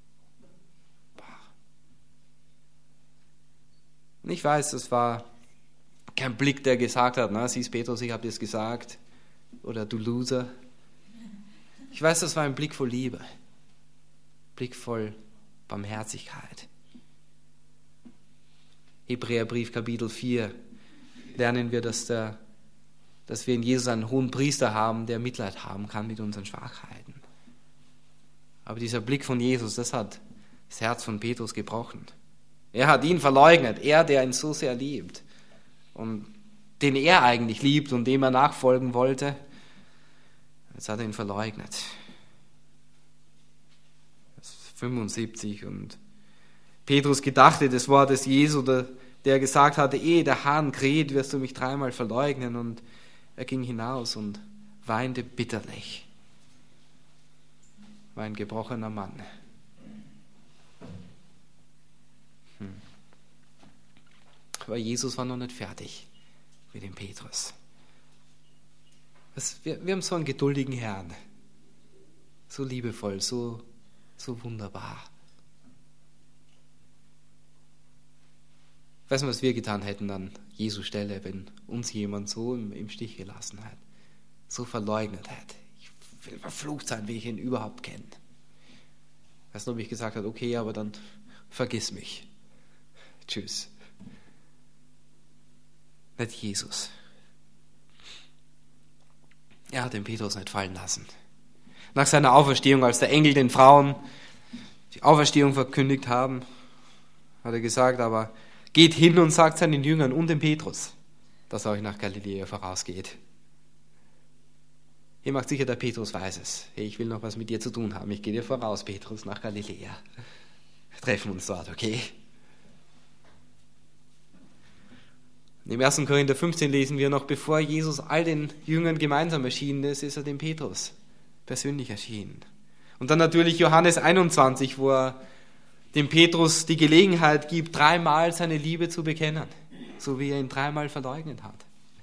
Und ich weiß, das war kein Blick, der gesagt hat, na, siehst Petrus, ich habe dir das gesagt, oder du Loser. Ich weiß, das war ein Blick voll Liebe, Blick voll Barmherzigkeit. Hebräerbrief Kapitel vier lernen wir, dass, der, dass wir in Jesus einen hohen Priester haben, der Mitleid haben kann mit unseren Schwachheiten. Aber dieser Blick von Jesus, das hat das Herz von Petrus gebrochen. Er hat ihn verleugnet, er, der ihn so sehr liebt und den er eigentlich liebt und dem er nachfolgen wollte. Jetzt hat er ihn verleugnet. Vers fünfundsiebzig. Und Petrus gedachte des Wortes Jesu, der gesagt hatte, ehe der Hahn kräht, wirst du mich dreimal verleugnen. Und er ging hinaus und weinte bitterlich. War ein gebrochener Mann. Hm. Aber Jesus war noch nicht fertig mit dem Petrus. Das, wir, wir haben so einen geduldigen Herrn. So liebevoll, so So wunderbar. Ich weiß nicht, was wir getan hätten an Jesu Stelle, wenn uns jemand so im, im Stich gelassen hat, so verleugnet hat. Ich will verflucht sein, wie ich ihn überhaupt kenne. Ich weiß nicht, ob ich gesagt habe, okay, aber dann vergiss mich. Tschüss. Nicht Jesus. Er hat den Petrus nicht fallen lassen. Nach seiner Auferstehung, als der Engel den Frauen die Auferstehung verkündigt haben, hat er gesagt, aber geht hin und sagt seinen Jüngern und dem Petrus, dass er euch nach Galiläa vorausgeht. Ihr macht sicher, der Petrus weiß es. Hey, ich will noch was mit dir zu tun haben. Ich gehe dir voraus, Petrus, nach Galiläa. Wir treffen uns dort, okay? Im ersten Korinther fünfzehn lesen wir noch, bevor Jesus all den Jüngern gemeinsam erschienen ist, ist er dem Petrus persönlich erschienen. Und dann natürlich Johannes einundzwanzig, wo er dem Petrus die Gelegenheit gibt, dreimal seine Liebe zu bekennen, so wie er ihn dreimal verleugnet hat.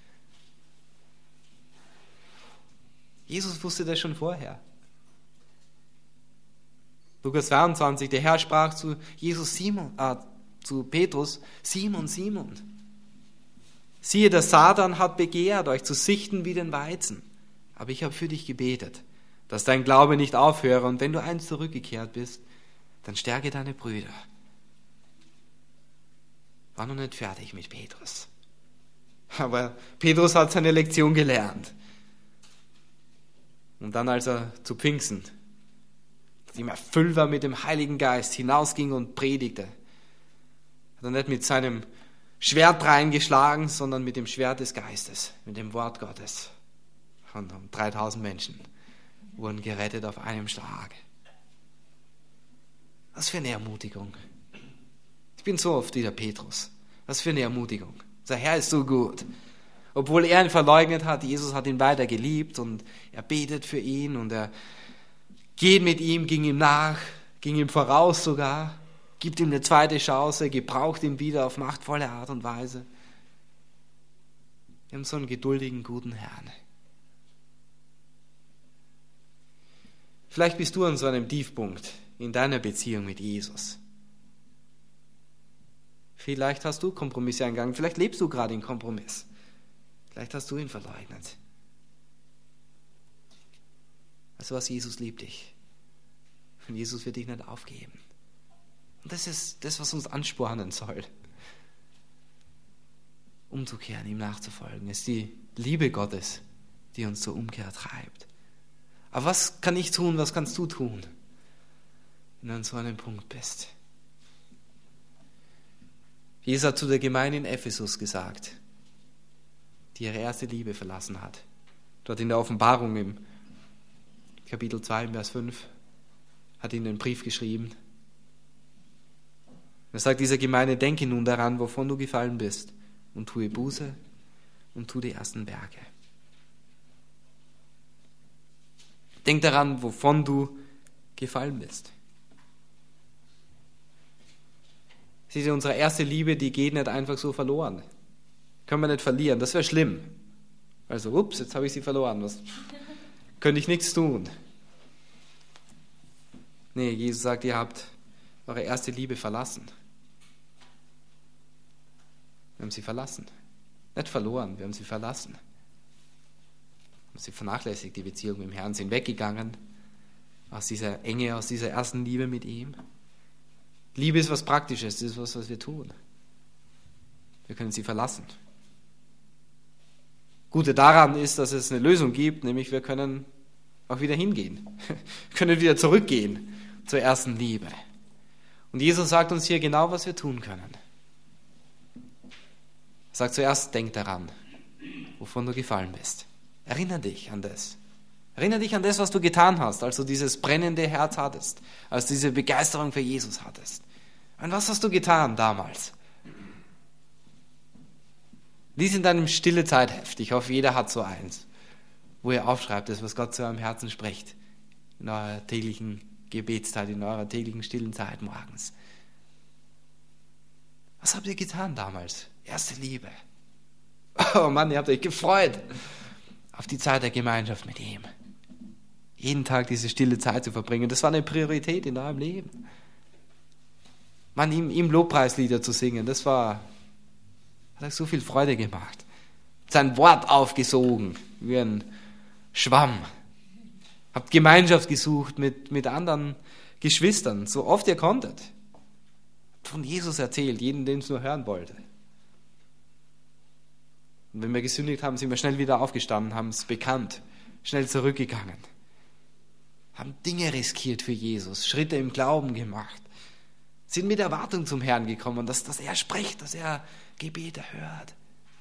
Jesus wusste das schon vorher. Lukas zweiundzwanzig, der Herr sprach zu Jesus Simon, äh, zu Petrus, Simon, Simon, siehe, der Satan hat begehrt, euch zu sichten wie den Weizen. Aber ich habe für dich gebetet, dass dein Glaube nicht aufhöre. Und wenn du einst zurückgekehrt bist, dann stärke deine Brüder. War noch nicht fertig mit Petrus. Aber Petrus hat seine Lektion gelernt. Und dann, als er zu Pfingsten, nachdem er erfüllt war mit dem Heiligen Geist, hinausging und predigte, hat er nicht mit seinem Schwert reingeschlagen, sondern mit dem Schwert des Geistes, mit dem Wort Gottes. Und dreitausend Menschen wurden gerettet auf einem Schlag. Was für eine Ermutigung. Ich bin so oft wie der Petrus. Was für eine Ermutigung. Der Herr ist so gut. Obwohl er ihn verleugnet hat, Jesus hat ihn weiter geliebt und er betet für ihn und er geht mit ihm, ging ihm nach, ging ihm voraus sogar, gibt ihm eine zweite Chance, gebraucht ihn wieder auf machtvolle Art und Weise. Wir haben so einen geduldigen, guten Herrn. Vielleicht bist du an so einem Tiefpunkt in deiner Beziehung mit Jesus. Vielleicht hast du Kompromisse eingegangen, vielleicht lebst du gerade in Kompromiss. Vielleicht hast du ihn verleugnet. Also was, Jesus liebt dich. Und Jesus wird dich nicht aufgeben. Und das ist das, was uns anspornen soll. Umzukehren, ihm nachzufolgen. Es ist die Liebe Gottes, die uns zur Umkehr treibt. Aber was kann ich tun, was kannst du tun, wenn du an so einem Punkt bist? Jesus hat zu der Gemeinde in Ephesus gesagt, die ihre erste Liebe verlassen hat. Dort in der Offenbarung im Kapitel zwei, Vers fünf, hat ihnen einen Brief geschrieben. Er sagt dieser Gemeinde, denke nun daran, wovon du gefallen bist, und tue Buße und tue die ersten Werke. Denk daran, wovon du gefallen bist. Sieh, unsere erste Liebe, die geht nicht einfach so verloren. Können wir nicht verlieren, das wäre schlimm. Also, ups, jetzt habe ich sie verloren, was könnte ich nichts tun. Nee, Jesus sagt, ihr habt eure erste Liebe verlassen. Wir haben sie verlassen. Nicht verloren, wir haben sie verlassen. Wir haben sie vernachlässigt, die Beziehung mit dem Herrn, sind weggegangen aus dieser Enge, aus dieser ersten Liebe mit ihm. Liebe ist was Praktisches, das ist was, was wir tun. Wir können sie verlassen. Gute daran ist, dass es eine Lösung gibt, nämlich wir können auch wieder hingehen. Wir können wieder zurückgehen zur ersten Liebe. Und Jesus sagt uns hier genau, was wir tun können. Er sagt zuerst, denk daran, wovon du gefallen bist. Erinnere dich an das. Erinnere dich an das, was du getan hast, als du dieses brennende Herz hattest, als du diese Begeisterung für Jesus hattest. Und was hast du getan damals? Lies in deinem stille Zeitheft, ich hoffe, jeder hat so eins, wo ihr aufschreibt, das, was Gott zu eurem Herzen spricht, in eurer täglichen Gebetszeit, in eurer täglichen stillen Zeit morgens. Was habt ihr getan damals? Erste Liebe. Oh Mann, ihr habt euch gefreut auf die Zeit der Gemeinschaft mit ihm. jeden Tag diese stille Zeit zu verbringen. Das war eine Priorität in deinem Leben. Man, ihm, ihm Lobpreislieder zu singen, das war, hat euch so viel Freude gemacht. Sein Wort aufgesogen, wie ein Schwamm. Habt Gemeinschaft gesucht mit, mit anderen Geschwistern, so oft ihr konntet. Habt von Jesus erzählt, jeden, den es nur hören wollte. Und wenn wir gesündigt haben, sind wir schnell wieder aufgestanden, haben es bekannt, schnell zurückgegangen. Haben Dinge riskiert für Jesus, Schritte im Glauben gemacht. Sind mit Erwartung zum Herrn gekommen, dass, dass er spricht, dass er Gebete hört.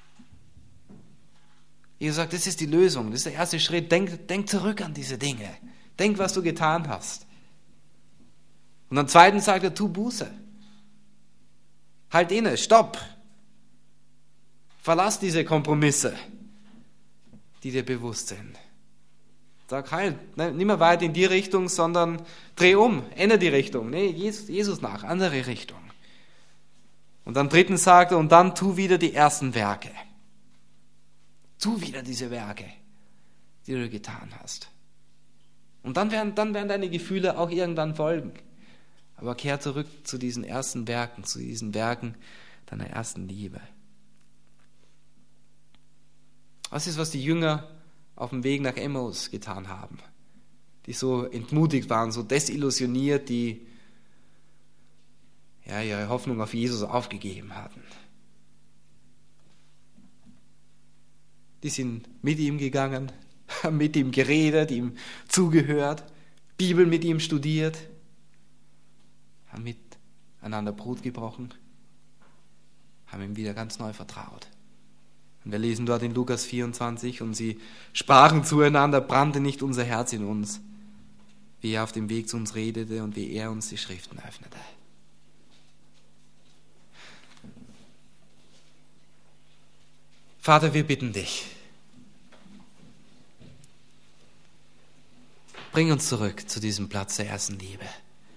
Jesus sagt, das ist die Lösung, das ist der erste Schritt. Denk, denk zurück an diese Dinge. Denk, was du getan hast. Und am zweiten sagt er, tu Buße. Halt inne, stopp. Verlass diese Kompromisse, die dir bewusst sind. Sag halt, nicht mehr weit in die Richtung, sondern dreh um, ändere die Richtung. Nee, Jesus, Jesus nach, andere Richtung. Und am dritten sagt er, und dann tu wieder die ersten Werke. Tu wieder diese Werke, die du getan hast. Und dann werden, dann werden deine Gefühle auch irgendwann folgen. Aber kehr zurück zu diesen ersten Werken, zu diesen Werken deiner ersten Liebe. Was ist, was die Jünger auf dem Weg nach Emmaus getan haben? Die so entmutigt waren, so desillusioniert, die ja, ihre Hoffnung auf Jesus aufgegeben hatten. Die sind mit ihm gegangen, haben mit ihm geredet, ihm zugehört, Bibel mit ihm studiert, haben miteinander Brot gebrochen, haben ihm wieder ganz neu vertraut. Und wir lesen dort in Lukas vierundzwanzig, und sie sprachen zueinander, brannte nicht unser Herz in uns, wie er auf dem Weg zu uns redete und wie er uns die Schriften öffnete. Vater, wir bitten dich, bring uns zurück zu diesem Platz der ersten Liebe.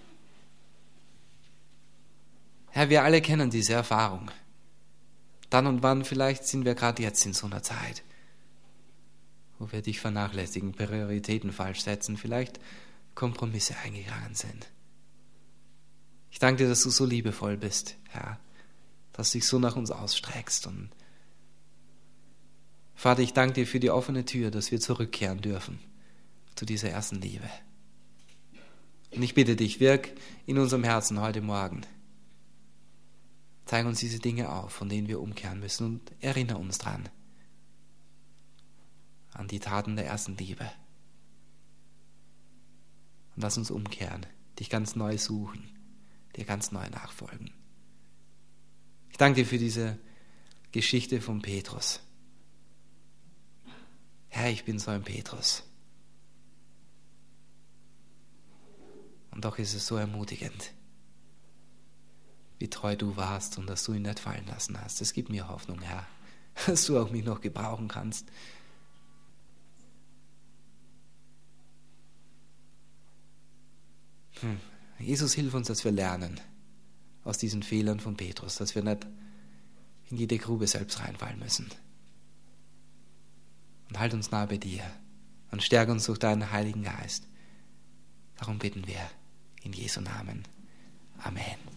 Herr, wir alle kennen diese Erfahrung. Dann und wann, vielleicht sind wir gerade jetzt in so einer Zeit, wo wir dich vernachlässigen, Prioritäten falsch setzen, vielleicht Kompromisse eingegangen sind. Ich danke dir, dass du so liebevoll bist, Herr, dass du dich so nach uns ausstreckst. Und Vater, ich danke dir für die offene Tür, dass wir zurückkehren dürfen zu dieser ersten Liebe. Und ich bitte dich, wirk in unserem Herzen heute Morgen. Zeig uns diese Dinge auf, von denen wir umkehren müssen, und erinnere uns dran, an die Taten der ersten Liebe. Und lass uns umkehren, dich ganz neu suchen, dir ganz neu nachfolgen. Ich danke dir für diese Geschichte von Petrus. Herr, ich bin so ein Petrus. Und doch ist es so ermutigend, wie treu du warst und dass du ihn nicht fallen lassen hast. Das gibt mir Hoffnung, Herr, dass du auch mich noch gebrauchen kannst. Hm. Jesus, hilf uns, dass wir lernen aus diesen Fehlern von Petrus, dass wir nicht in jede Grube selbst reinfallen müssen. Und halt uns nahe bei dir und stärke uns durch deinen Heiligen Geist. Darum bitten wir in Jesu Namen. Amen.